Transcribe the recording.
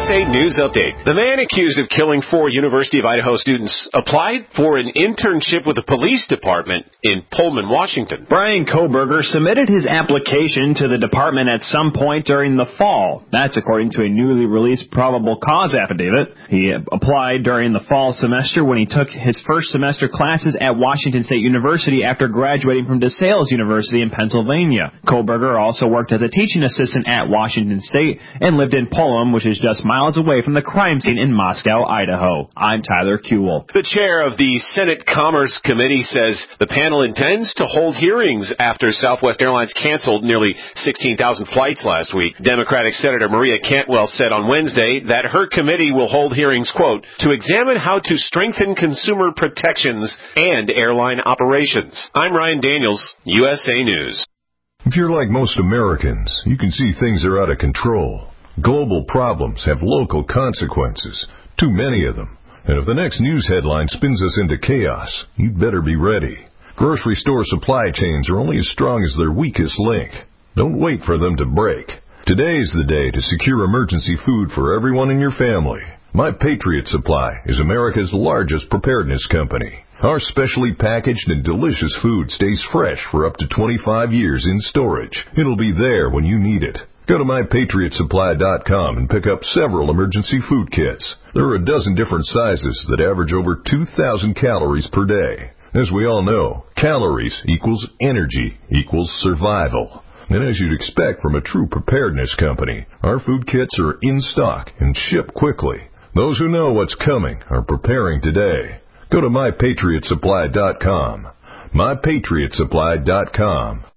USA News Update. The man accused of killing 4 University of Idaho students applied for an internship with the police department in Pullman, Washington. Brian Kohberger submitted his application to the department at some point during the fall. That's according to a newly released probable cause affidavit. He applied during the fall semester when he took his first semester classes at Washington State University after graduating from DeSales University in Pennsylvania. Kohberger also worked as a teaching assistant at Washington State and lived in Pullman, which is just miles away from the crime scene in Moscow, Idaho. I'm Tyler Kuehl. The chair of the Senate Commerce Committee says the panel intends to hold hearings after Southwest Airlines canceled nearly 16,000 flights last week. Democratic Senator Maria Cantwell said on Wednesday that her committee will hold hearings, quote, to examine how to strengthen consumer protections and airline operations. I'm Ryan Daniels, USA News. If you're like most Americans, you can see things are out of control. Global problems have local consequences, too many of them. And if the next news headline spins us into chaos, you'd better be ready. Grocery store supply chains are only as strong as their weakest link. Don't wait for them to break. Today's the day to secure emergency food for everyone in your family. My Patriot Supply is America's largest preparedness company. Our specially packaged and delicious food stays fresh for up to 25 years in storage. It'll be there when you need it. Go to MyPatriotSupply.com and pick up several emergency food kits. There are a dozen different sizes that average over 2,000 calories per day. As we all know, calories equals energy equals survival. And as you'd expect from a true preparedness company, our food kits are in stock and ship quickly. Those who know what's coming are preparing today. Go to MyPatriotSupply.com. MyPatriotSupply.com.